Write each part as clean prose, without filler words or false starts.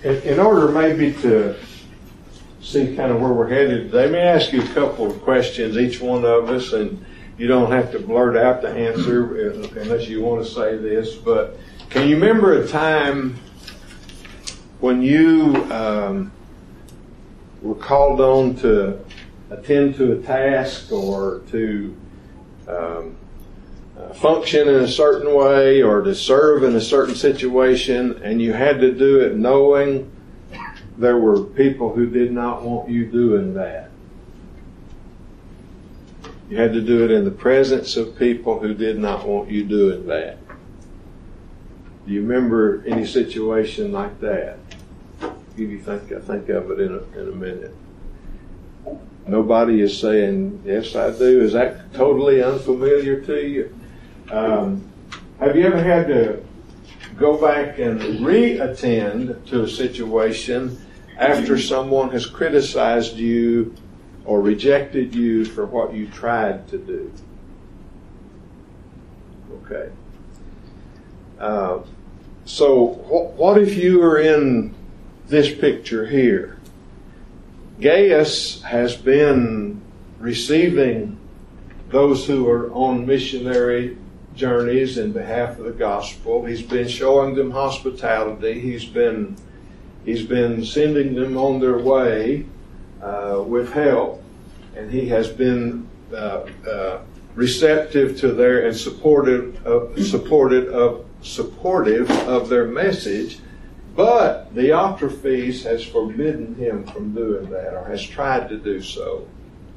In order maybe to see kind of where we're headed today, let me ask you a couple of questions, each one of us, and you don't have to blurt out the answer unless you want to say this, but can you remember a time when you were called on to attend to a task or to function in a certain way or to serve in a certain situation, and you had to do it knowing there were people who did not want you doing that? You had to do it in the presence of people who did not want you doing that. Do you remember any situation like that? Give you think of it in a minute. Nobody is saying, yes, I do. Is that totally unfamiliar to you? Have you ever had to go back and re-attend to a situation after someone has criticized you or rejected you for what you tried to do? Okay. So what if you were in this picture here? Gaius has been receiving those who are on missionary journeys in behalf of the gospel. He's been showing them hospitality. He's been sending them on their way with help, and he has been receptive to their and supportive of their message. But Diotrephes has forbidden him from doing that, or has tried to do so.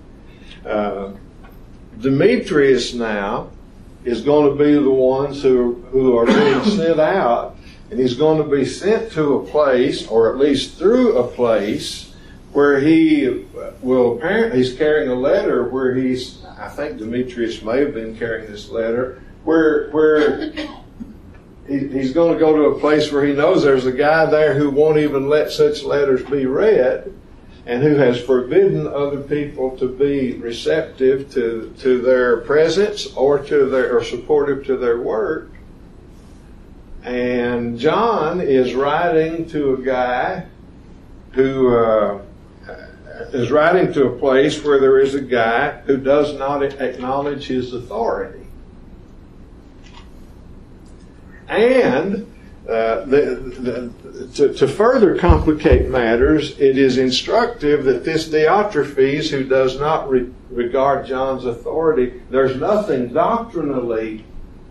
Demetrius now is going to be the ones who are being sent out, and he's going to be sent to a place, or at least through a place, where he will apparently, he's carrying a letter where I think Demetrius may have been carrying this letter, where he's going to go to a place where he knows there's a guy there who won't even let such letters be read, and who has forbidden other people to be receptive to their presence or supportive to their work. And John is writing to a guy who is writing to a place where there is a guy who does not acknowledge his authority. And to further complicate matters, it is instructive that this Diotrephes, who does not regard John's authority, there's nothing doctrinally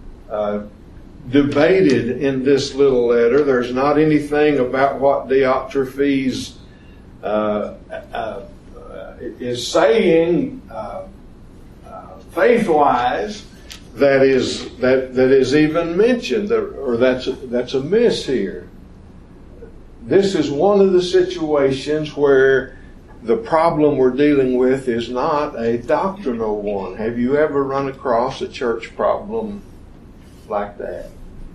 debated in this little letter. There's not anything about what Diotrephes is saying faith-wise that is even mentioned, or that's amiss here. This is one of the situations where the problem we're dealing with is not a doctrinal one. Have you ever run across a church problem like that?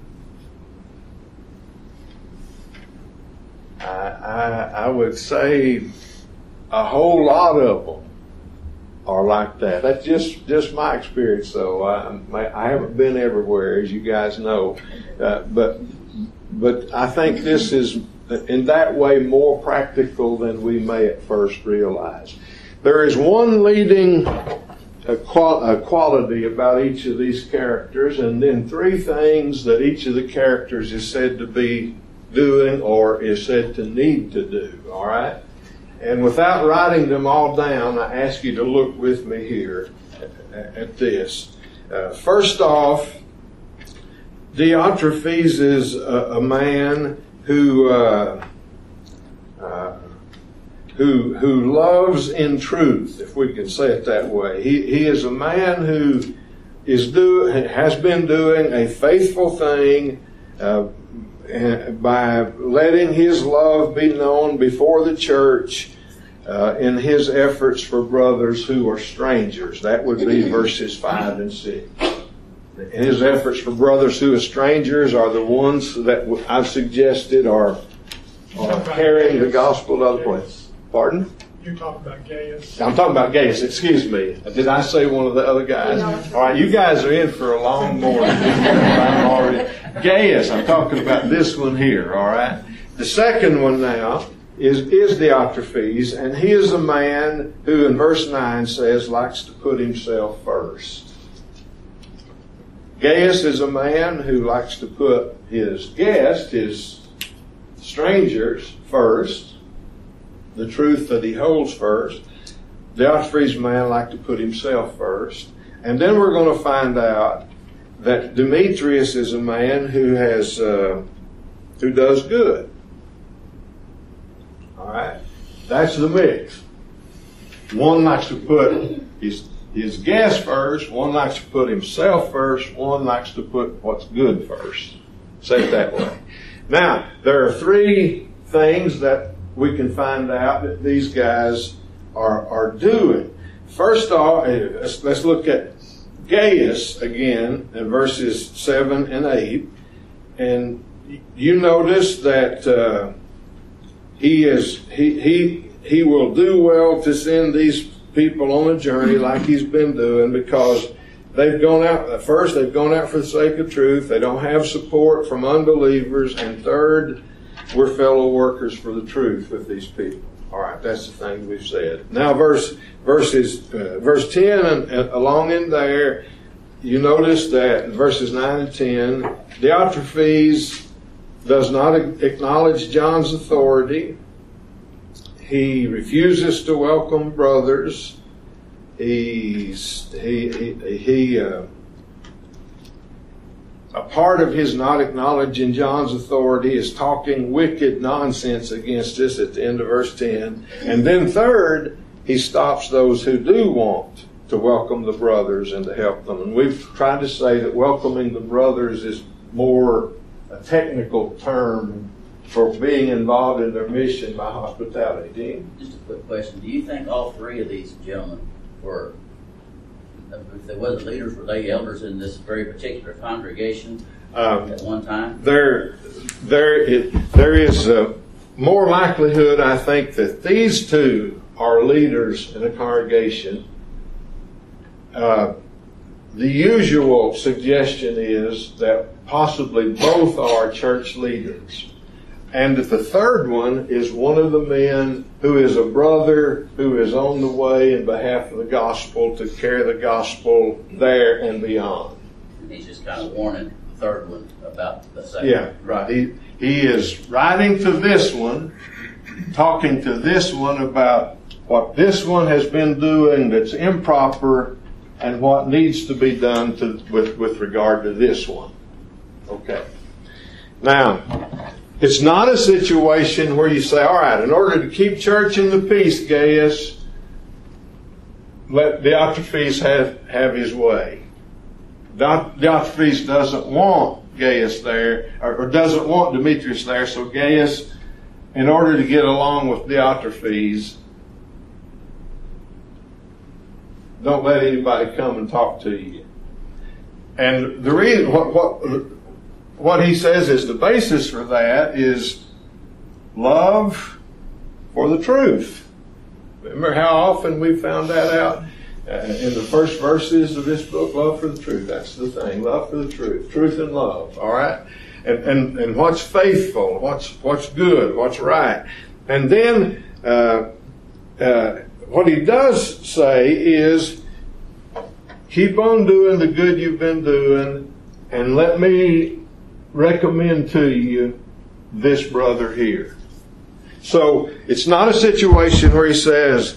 I would say a whole lot of them are like that. That's just my experience, though. I haven't been everywhere, as you guys know, but I think this is in that way more practical than we may at first realize. There is one leading quality about each of these characters, and then three things that each of the characters is said to be doing or is said to need to do. All right? And without writing them all down, I ask you to look with me here at this. First off, Diotrephes is a man who loves in truth, if we can say it that way. He is a man who has been doing a faithful thing by letting his love be known before the church in his efforts for brothers who are strangers. That would be verses 5 and 6. His efforts for brothers who are strangers are the ones that I've suggested are carrying the gospel to other places. Pardon? You're talking about Gaius. I'm talking about Gaius. Excuse me. Did I say one of the other guys? All right, you guys are in for a long morning. I'm already Gaius. I'm talking about this one here. All right. The second one now is Diotrephes, and he is a man who in verse 9 says likes to put himself first. Gaius is a man who likes to put his guests, his strangers, first, the truth that he holds first. Diotrephes' man likes to put himself first. And then we're going to find out that Demetrius is a man who does good. All right, that's the mix. One likes to put his guest first. One likes to put himself first. One likes to put what's good first. Say it that way. Now, there are three things that we can find out that these guys are doing. First off, let's look at Gaius again in verses 7 and 8. And you notice that he will do well to send these people on a journey like he's been doing, because they've gone out for the sake of truth. They don't have support from unbelievers. And third, we're fellow workers for the truth with these people. All right, that's the thing we've said. Now, verse 10 and along in there, you notice that in verses 9 and 10, Diotrephes does not acknowledge John's authority. He refuses to welcome brothers. A part of his not acknowledging John's authority is talking wicked nonsense against us at the end of verse 10. And then third, he stops those who do want to welcome the brothers and to help them. And we've tried to say that welcoming the brothers is more a technical term for being involved in their mission by hospitality. Dean? Just a quick question. Do you think all three of these gentlemen were, if they wasn't leaders, were they elders in this very particular congregation at one time? There is more likelihood, I think, that these two are leaders in a congregation. The usual suggestion is that possibly both are church leaders. And that the third one is one of the men who is a brother who is on the way in behalf of the gospel to carry the gospel there and beyond. And he's just kind of warning the third one about the second. Yeah, right. He is writing to this one, talking to this one about what this one has been doing that's improper and what needs to be done with regard to this one. Okay. Now, it's not a situation where you say, all right, in order to keep church in the peace, Gaius, let Diotrephes have his way. Diotrephes doesn't want Gaius there, or doesn't want Demetrius there, so Gaius, in order to get along with Diotrephes, don't let anybody come and talk to you. And the reason, what he says is the basis for that is love for the truth. Remember how often we found that out in the first verses of this book? Love for the truth. That's the thing. Love for the truth. Truth and love. All right? And what's faithful, what's good, what's right. And then what he does say is, keep on doing the good you've been doing, and let me recommend to you this brother here. So it's not a situation where he says,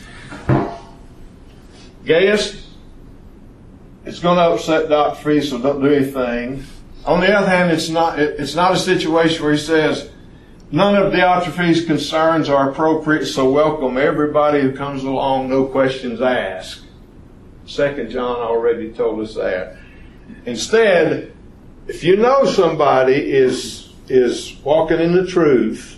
Gaius, it's going to upset Diotrephes, so don't do anything. On the other hand, it's not a situation where he says, none of Diotrephes' concerns are appropriate, so welcome everybody who comes along, no questions asked. 2 John already told us that. Instead, if you know somebody is walking in the truth,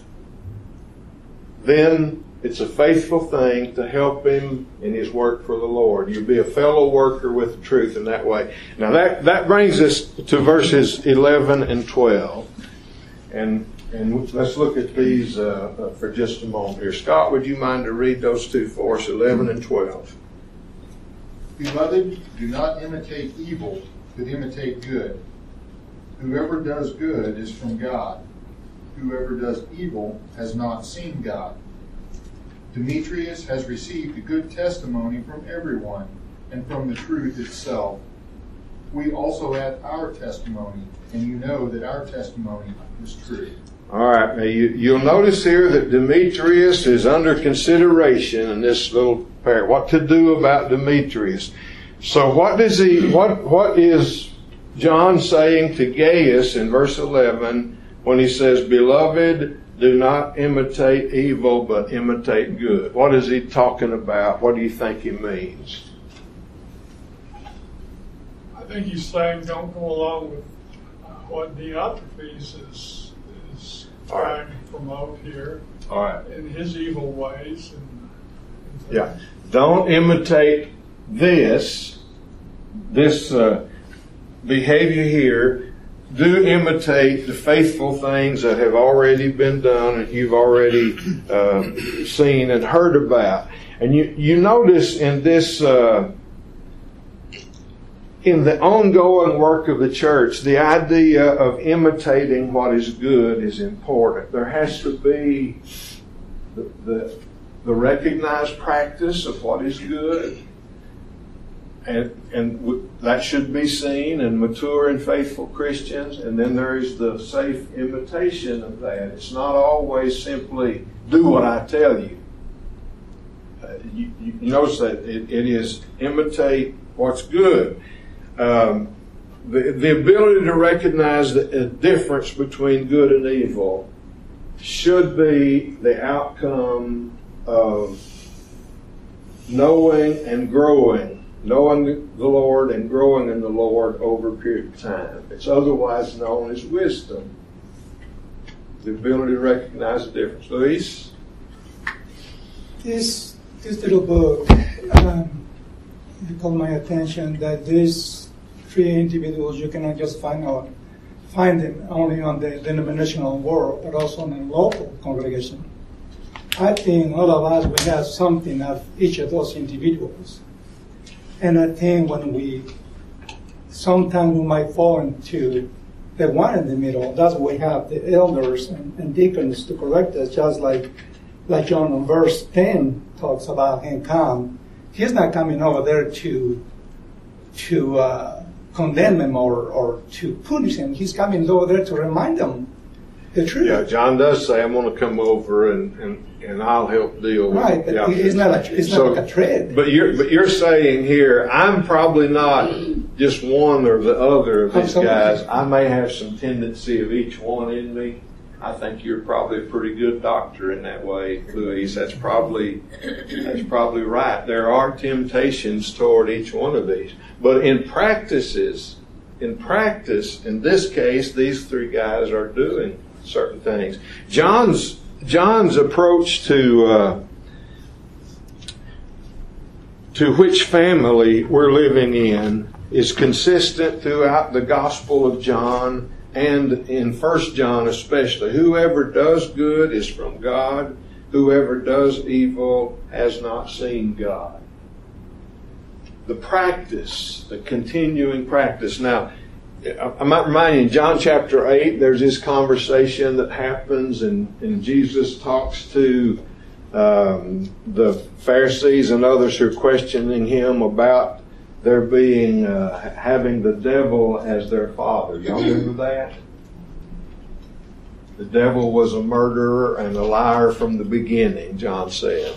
then it's a faithful thing to help him in his work for the Lord. You'll be a fellow worker with the truth in that way. Now that brings us to verses 11 and 12. And let's look at these for just a moment here. Scott, would you mind to read those two for us, 11 and 12? Beloved, do not imitate evil, but imitate good. Whoever does good is from God, whoever does evil has not seen God. Demetrius has received a good testimony from everyone and from the truth itself. We also had our testimony, and you know that our testimony is true. All right. Now you'll notice here that Demetrius is under consideration in this little paragraph. What to do about Demetrius? So what is John saying to Gaius in verse 11 when he says, "Beloved, do not imitate evil, but imitate good"? What is he talking about? What do you think he means? I think he's saying don't go along with what Diotrephes is trying to promote here. All right. In his evil ways. Yeah. Don't imitate this behavior here. Do imitate the faithful things that have already been done and you've already seen and heard about. And you notice in this, in the ongoing work of the church, the idea of imitating what is good is important. There has to be the recognized practice of what is good. And that should be seen in mature and faithful Christians. And then there is the safe imitation of that. It's not always simply do what I tell you. You notice that it is imitate what's good. The ability to recognize the difference between good and evil should be the outcome of knowing and growing. Knowing the Lord and growing in the Lord over a period of time. It's otherwise known as wisdom. The ability to recognize the difference. Luis? This little book caught my attention that these three individuals, you cannot just find them only on the denominational world, but also in the local congregation. I think all of us, we have something of each of those individuals. And I think sometimes we might fall into the one in the middle. That's why we have the elders and deacons to correct us, just like John in verse 10 talks about him come. He's not coming over there to condemn him or to punish him. He's coming over there to remind them the truth. Yeah, John does say, I'm going to come over and I'll help deal with it. Right, but yeah. it's not like a thread. But you're saying here, I'm probably not just one or the other of these Absolutely. guys. I may have some tendency of each one in me. I think you're probably a pretty good doctor in that way, Luis. That's probably right. There are temptations toward each one of these. But in practice, in this case, these three guys are doing certain things. John's approach to which family we're living in is consistent throughout the Gospel of John and in 1 John especially. Whoever does good is from God. Whoever does evil has not seen God. The practice, the continuing practice. Now, I might remind you, in John chapter 8, there's this conversation that happens and Jesus talks to the Pharisees and others who are questioning him about their being, having the devil as their father. Y'all remember that? The devil was a murderer and a liar from the beginning, John said.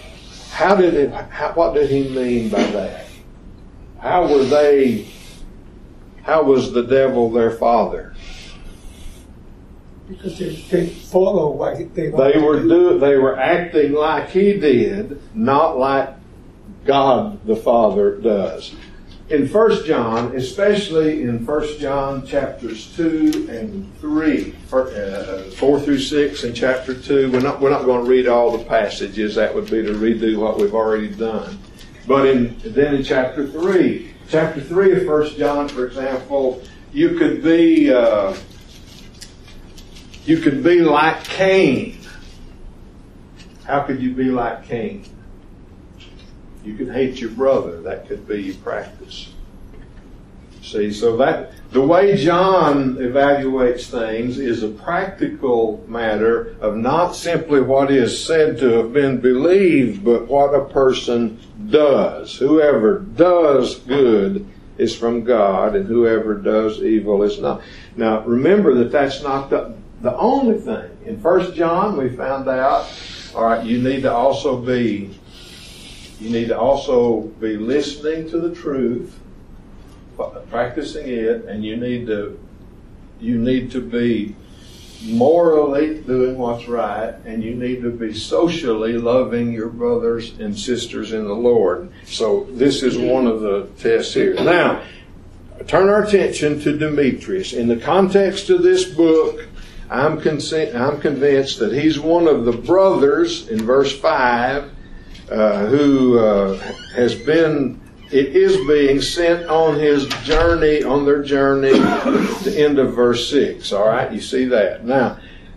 What did he mean by that? How was the devil their father? Because they follow what they want to do. They were acting like he did, not like God the Father does. In 1 John, especially in 1 John chapters 2 and 3, 4 through 6 and chapter 2, we're not going to read all the passages. That would be to redo what we've already done. But then in chapter 3 of 1 John, for example, you could be like Cain. How could you be like Cain? You could hate your brother. That could be your practice. See, so that the way John evaluates things is a practical matter of not simply what is said to have been believed, but what a person does. Whoever does good is from God, and whoever does evil is not. Now, remember that that's not the only thing. In 1 John, we found out, all right, you need to also be listening to the truth, practicing it, and you need to be morally doing what's right, and you need to be socially loving your brothers and sisters in the Lord. So this is one of the tests here. Now, turn our attention to Demetrius. In the context of this book, I'm convinced that he's one of the brothers in verse 5 who is being sent on their journey to the end of verse 6. All right, you see that. Now,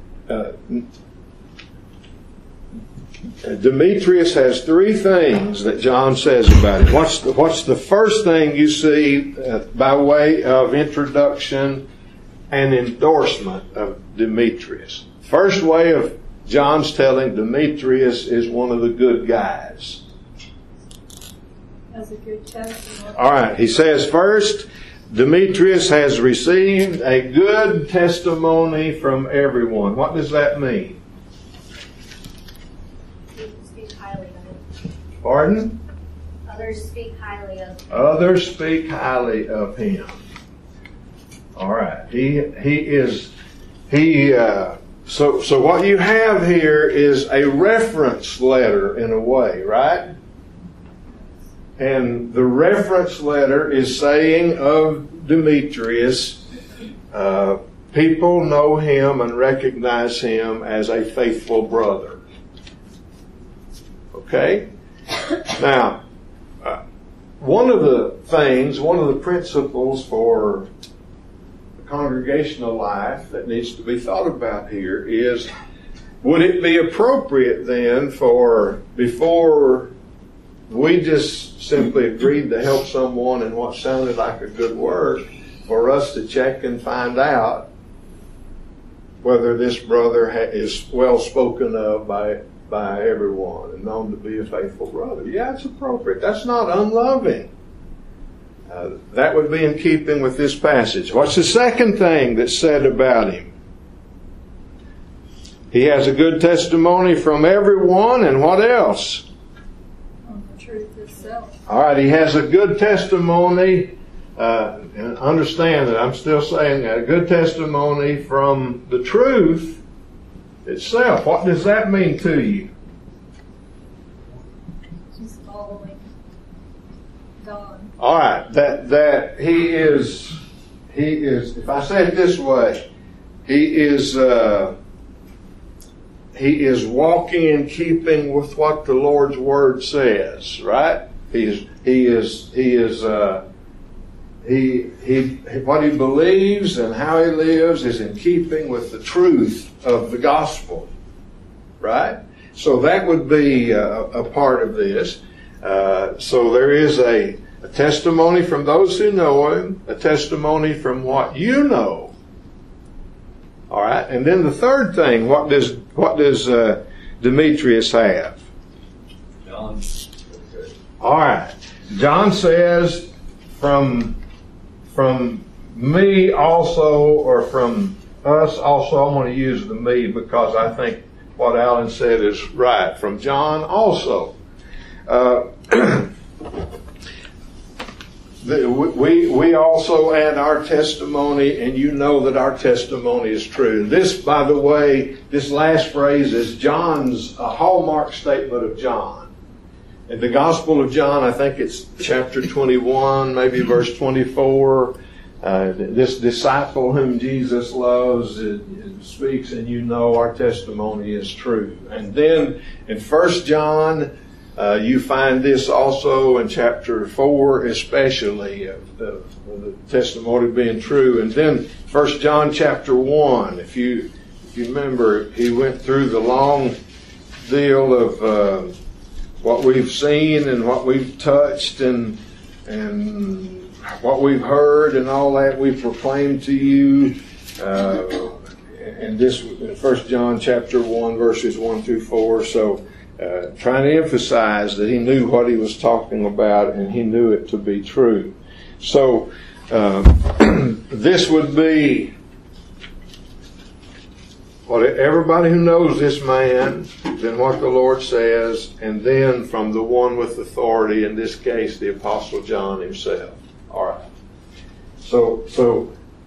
Demetrius has three things that John says about him. What's the first thing you see by way of introduction and endorsement of Demetrius? First way of John's telling Demetrius is one of the good guys. As a good testimony. All right, he says first, Demetrius has received a good testimony from everyone. What does that mean? People speak highly of him. Pardon? Others speak highly of him. Others speak highly of him. All right, So what you have here is a reference letter in a way, right? And the reference letter is saying of Demetrius, people know him and recognize him as a faithful brother. Okay? Now, one of the principles for congregational life that needs to be thought about here is, would it be appropriate then before we just simply agreed to help someone in what sounded like a good work, for us to check and find out whether this brother is well spoken of by everyone and known to be a faithful brother? Yeah, it's appropriate. That's not unloving. That would be in keeping with this passage. What's the second thing that's said about him? He has a good testimony from everyone, and what else? On the truth itself. All right, he has a good testimony, and understand that I'm still saying a good testimony from the truth itself. What does that mean to you? He's following God. All right, that he is, if I say it this way, he is walking in keeping with what the Lord's Word says, right? What he believes and how he lives is in keeping with the truth of the gospel, right? So that would be a part of this. So there is a testimony from those who know him, a testimony from what you know. All right, and then the third thing, what does Demetrius have? John. All right, John says from me also, or from us also. I'm going to use the me because I think what Alan said is right. From John also. We also add our testimony, and you know that our testimony is true. This, by the way, this last phrase is John's a hallmark statement of John. In the Gospel of John, I think it's chapter 21, maybe verse 24. This disciple whom Jesus loves speaks, and you know our testimony is true. And then in 1 John, you find this also in chapter 4, especially of the testimony being true. And then 1 John chapter 1, if you remember, he went through the long deal of what we've seen and what we've touched and what we've heard and all that we proclaim to you. And this, 1 John chapter 1, verses 1 through 4. So trying to emphasize that he knew what he was talking about and he knew it to be true. So this would be what everybody who knows this man, then what the Lord says, and then from the one with authority, in this case, the Apostle John himself. All right. So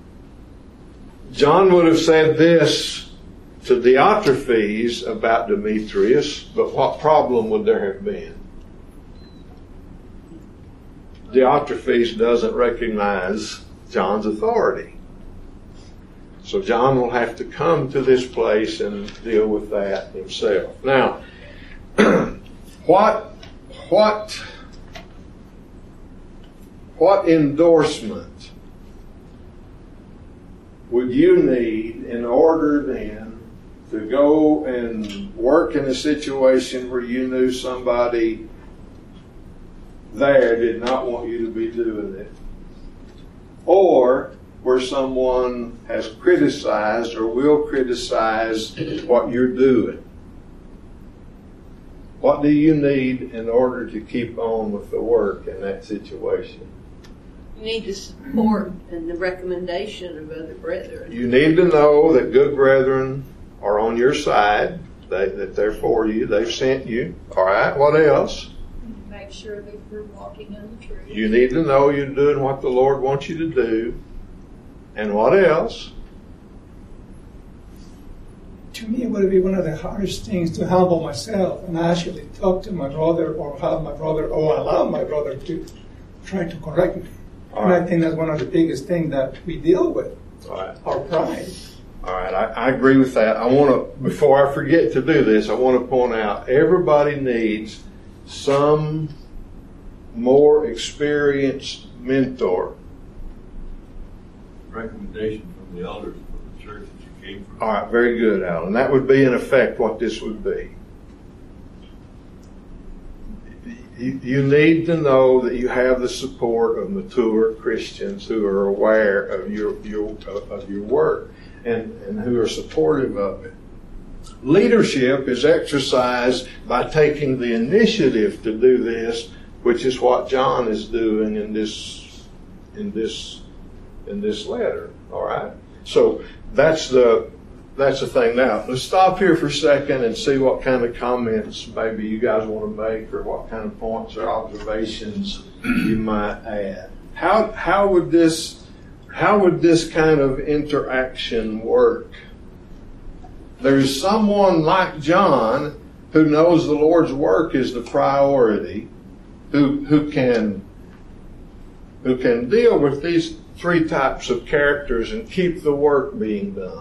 John would have said this to Diotrephes about Demetrius, but what problem would there have been? Diotrephes doesn't recognize John's authority. So John will have to come to this place and deal with that himself. Now, what endorsement would you need in order then to go and work in a situation where you knew somebody there did not want you to be doing it? Or where someone has criticized or will criticize what you're doing? What do you need in order to keep on with the work in that situation? You need the support and the recommendation of other brethren. You need to know that good brethren are on your side, that they're for you, they've sent you. All right, what else? Make sure that you're walking in the truth. You need to know you're doing what the Lord wants you to do. And what else? To me, it would be one of the hardest things to humble myself and actually talk to my brother or have my brother or allow my brother to try to correct me. And I think that's one of the biggest things that we deal with, our pride. All right, I agree with that. I want to, before I forget to do this, I want to point out everybody needs some more experienced mentor. Recommendation from the elders from the church that you came from. All right, very good, Alan. That would be, in effect, what this would be. You need to know that you have the support of mature Christians who are aware of your work and who are supportive of it. Leadership is exercised by taking the initiative to do this, which is what John is doing in this letter. All right. So that's the thing. Now let's stop here for a second and see what kind of comments maybe you guys want to make, or what kind of points or observations you might add. How would this kind of interaction work? There's someone like John who knows the Lord's work is the priority, who can deal with these three types of characters and keep the work being done.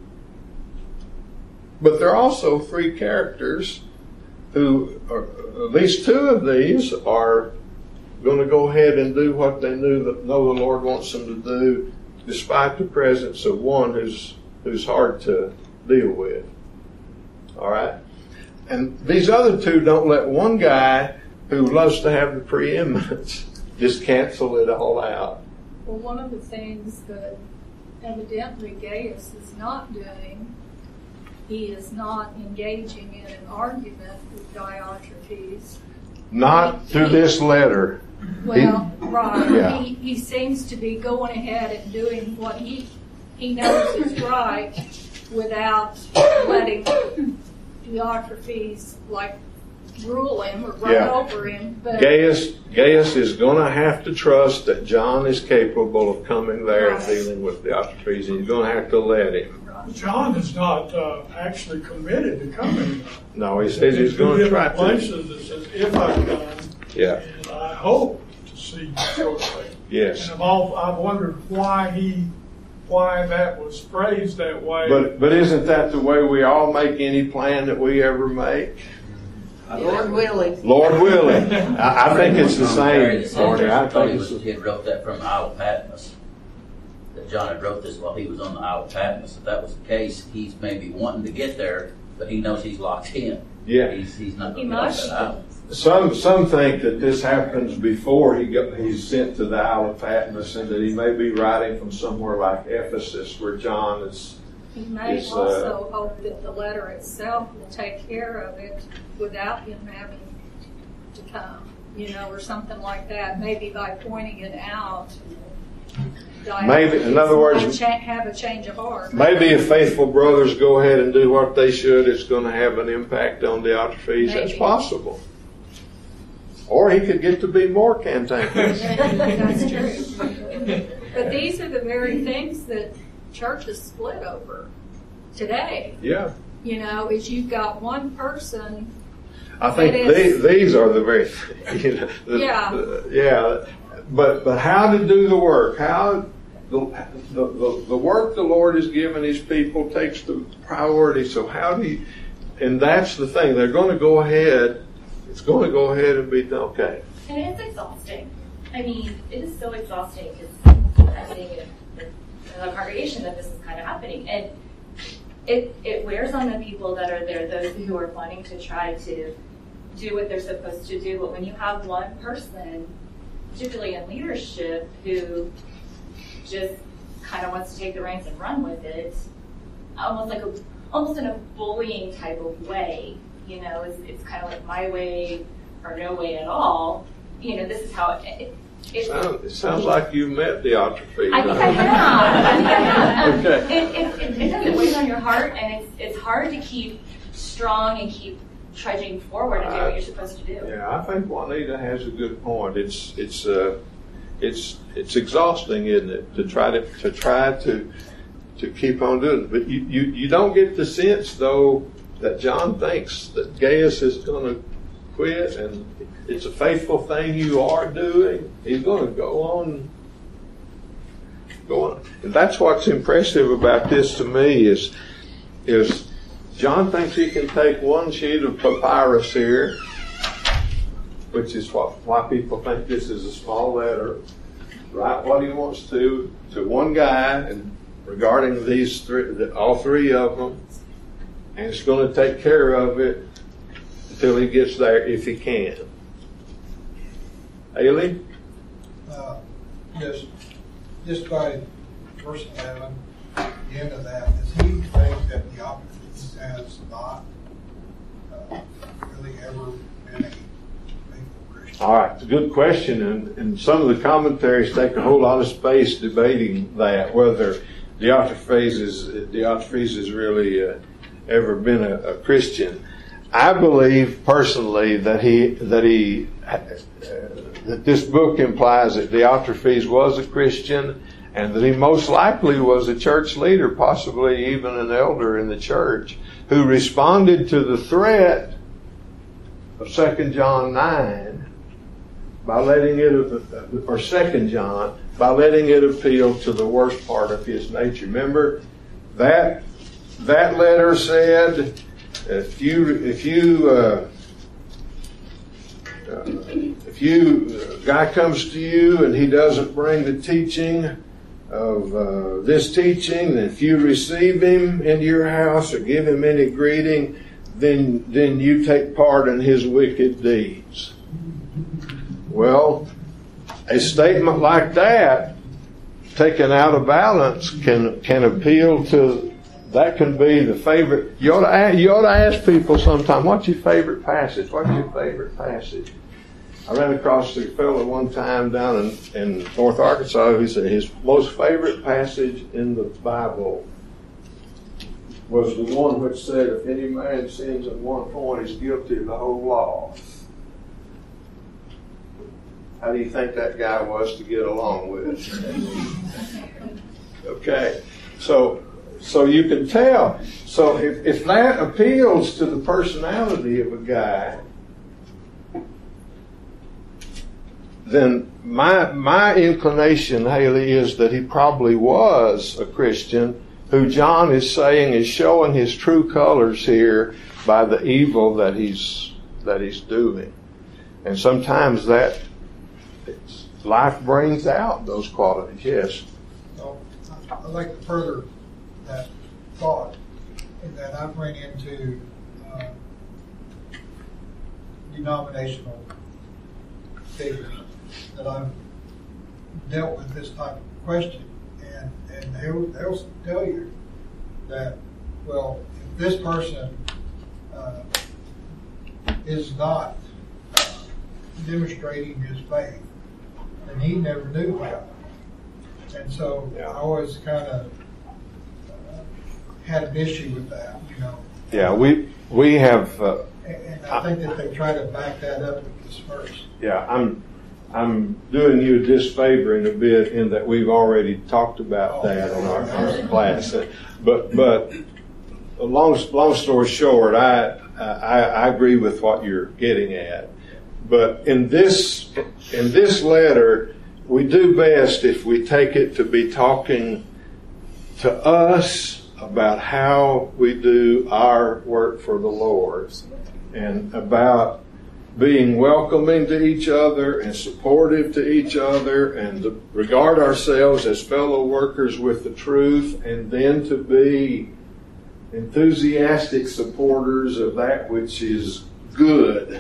But there are also three characters who, at least two of these, are going to go ahead and do what they know the Lord wants them to do, despite the presence of one who's hard to deal with. All right? And these other two don't let one guy who loves to have the preeminence just cancel it all out. Well, one of the things that evidently Gaius is not doing, he is not engaging in an argument with Diotrephes. Not through this letter. Well, right. Yeah. He seems to be going ahead and doing what he knows is right without letting Diotrephes rule him or run over him. But Gaius is going to have to trust that John is capable of coming there and dealing with Diotrephes, and he's going to have to let him. John is not actually committed to coming. No, he says he's going to try to. Places that says, if I come, Yeah. and I hope to see you shortly. Yes. And I've wondered why that was phrased that way. But isn't that the way we all make any plan that we ever make? Lord willing. Lord willing. I think it's the same. Morty. I think He had wrote that from the Isle of Patmos. That John had wrote this while he was on the Isle of Patmos. If that was the case, he's maybe wanting to get there, but he knows he's locked in. Yeah. He's not he going to get off must. that island. Some think that this happens before he's sent to the Isle of Patmos, and that he may be writing from somewhere like Ephesus, where John is. He may also hope that the letter itself will take care of it without him having to come, or something like that. Maybe by pointing it out. Maybe, in other words, have a change of heart. Maybe if faithful brothers go ahead and do what they should, it's going to have an impact on Diotrephes. That's possible. Or he could get to be more cantankerous. That's true. But these are the very things that churches split over today. Yeah. Is you've got one person. I think these are the very, yeah. But how to do the work? How the work the Lord has given His people takes the priority. So how do you? And that's the thing. They're going to go ahead. It's going to go ahead and be okay. And it's exhausting. I mean, it is so exhausting because I'm seeing it in the congregation that this is kind of happening, and it wears on the people that are there, those who are wanting to try to do what they're supposed to do. But when you have one person, particularly in leadership, who just kind of wants to take the reins and run with it, almost in a bullying type of way. It's kind of like my way or no way at all. This is how it sounds like you've met Diotrephes. I think I have. Okay. It does weigh on your heart, and it's hard to keep strong and keep trudging forward and do what you're supposed to do. Yeah, I think Juanita has a good point. It's exhausting, isn't it, to try to keep on doing it. But you don't get the sense though that John thinks that Gaius is going to quit, and it's a faithful thing you are doing. He's going to go on. And that's what's impressive about this to me is John thinks he can take one sheet of papyrus here, which is why people think this is a small letter, write what he wants to one guy, and regarding these three, all three of them, and it's going to take care of it until he gets there if he can. Ailey? Yes. Just by verse 11, the end of that, does he think that Diotrephes has not really ever been a faithful Christian? All right, it's a good question, and some of the commentaries take a whole lot of space debating that, whether Diotrephes is really ever been a Christian. I believe personally that this book implies that Diotrephes was a Christian, and that he most likely was a church leader, possibly even an elder in the church, who responded to the threat of 2 John 9 by letting it, or 2 John, by letting it appeal to the worst part of his nature. Remember, that letter said, if a guy comes to you and he doesn't bring the teaching of this teaching, and if you receive him into your house or give him any greeting, then you take part in his wicked deeds. Well, a statement like that, taken out of balance, can appeal to. That can be the favorite. You ought to ask people sometime, what's your favorite passage? What's your favorite passage? I ran across a fellow one time down in North Arkansas who said his most favorite passage in the Bible was the one which said, if any man sins at one point, he's guilty of the whole law. How do you think that guy was to get along with? Okay, so you can tell. So if that appeals to the personality of a guy, then my inclination, Haley, is that he probably was a Christian who John is saying is showing his true colors here by the evil that he's doing. And sometimes that life brings out those qualities, yes. So I'd like to further that thought in that I've run into denominational figures that I've dealt with this type of question, and they'll tell you that, well, if this person is not demonstrating his faith, then he never knew God. And so I always kind of had an issue with that, you know. Yeah, we have. And I think that they try to back that up with this verse. Yeah, I'm doing you a disfavor in a bit in that we've already talked about that in our class. But a long story short, I agree with what you're getting at. But in this letter, we do best if we take it to be talking to us about how we do our work for the Lord, and about being welcoming to each other and supportive to each other, and to regard ourselves as fellow workers with the truth, and then to be enthusiastic supporters of that which is good.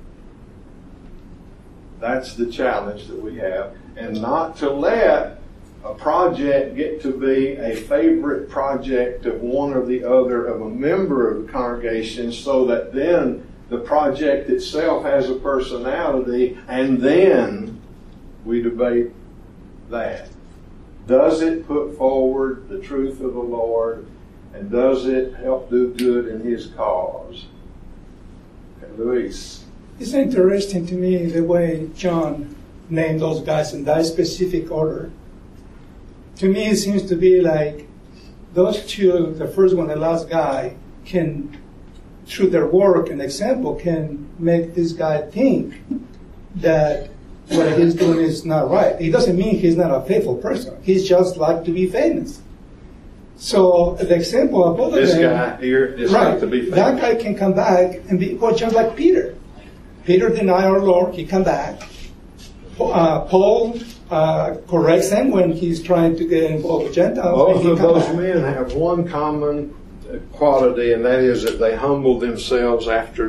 That's the challenge that we have. And not to let a project get to be a favorite project of one or the other of a member of the congregation, so that then the project itself has a personality, and then we debate that. Does it put forward the truth of the Lord, and does it help do good in His cause? Okay, Luis. It's interesting to me the way John named those guys in that specific order. To me, it seems to be like those two, the first one, the last guy, can, through their work and example, can make this guy think that what he's doing is not right. It doesn't mean he's not a faithful person. He's just like to be famous. So the example of both of them, this guy here just like to be famous. That guy can come back and be just like Peter. Peter denied our Lord. He come back. Paul corrects him when he's trying to get involved with Gentiles. Both of those men have one common quality, and that is that they humble themselves after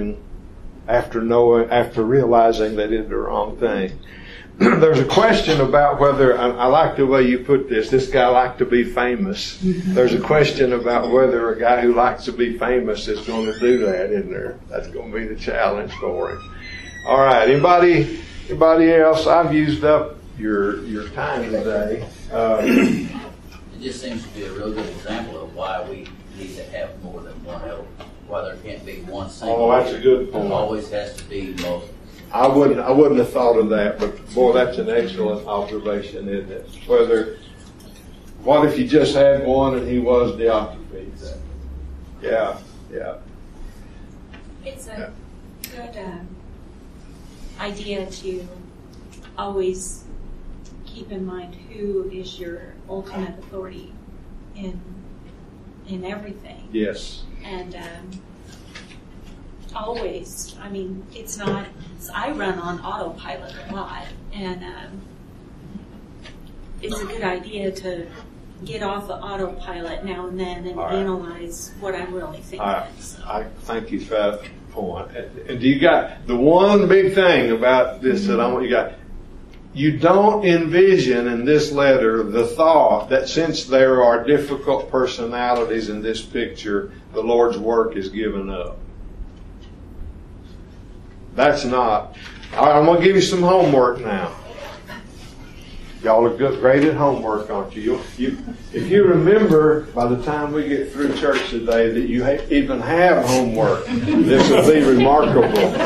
realizing they did the wrong thing. There's a question about whether, I like the way you put this guy liked to be famous. There's a question about whether a guy who likes to be famous is going to do that, isn't there? That's going to be the challenge for him. All right, anybody else? I've used up your time today. It just seems to be a real good example of why we need to have more than one elder. Why there can't be one single. Oh, that's a good point. There always has to be multiple. I wouldn't have thought of that, but boy, that's an excellent observation, isn't it? What if you just had one and he was Diotrephes? Yeah. It's a good idea to always keep in mind who is your ultimate authority in everything. Yes. And always, I mean, it's not, I run on autopilot a lot, and it's a good idea to get off the autopilot now and then and analyze what I'm really thinking. I thank you for that point. And do you got the one big thing about this that I want you got? You don't envision in this letter the thought that since there are difficult personalities in this picture, the Lord's work is given up. That's not. All right, I'm going to give you some homework now. Y'all are great at homework, aren't you? If you remember, by the time we get through church today, that you even have homework, this will be remarkable.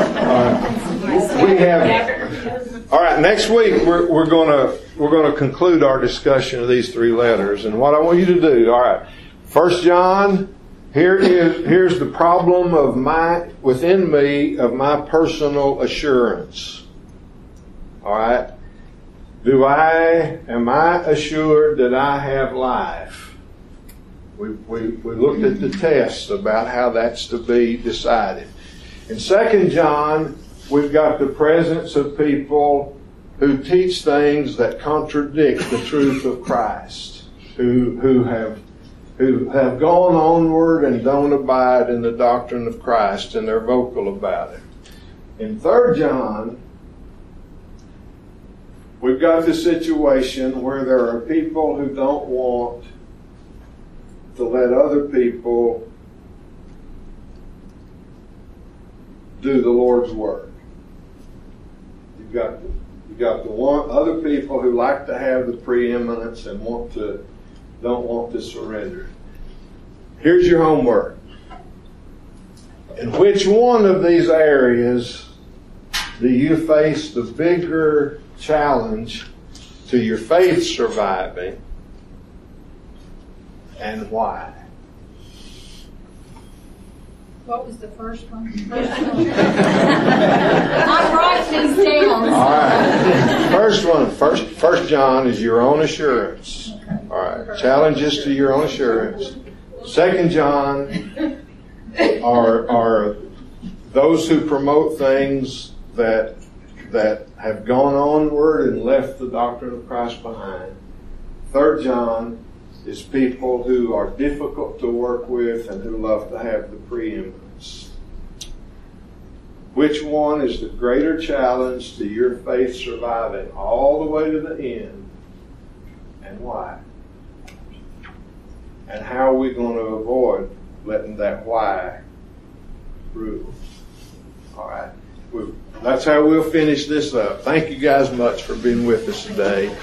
We have. All right, next week we're going to conclude our discussion of these three letters, and what I want you to do. All right, 1 John. Here's the problem within me of my personal assurance. All right. Am I assured that I have life? We looked at the test about how that's to be decided. In 2 John, we've got the presence of people who teach things that contradict the truth of Christ, who have gone onward and don't abide in the doctrine of Christ, and they're vocal about it. In 3 John, we've got this situation where there are people who don't want to let other people do the Lord's work. You've got the other people who like to have the preeminence and don't want to surrender. Here's your homework. In which one of these areas do you face the bigger challenge to your faith surviving, and why? What was the first one? I'm writing these down. All right. First one, First John is your own assurance. All right. Challenges to your own assurance. 2 John are those who promote things that have gone onward and left the doctrine of Christ behind. 3 John is people who are difficult to work with and who love to have the preeminence. Which one is the greater challenge to your faith surviving all the way to the end, and why? And how are we going to avoid letting that why rule? All right. That's how we'll finish this up. Thank you guys much for being with us today.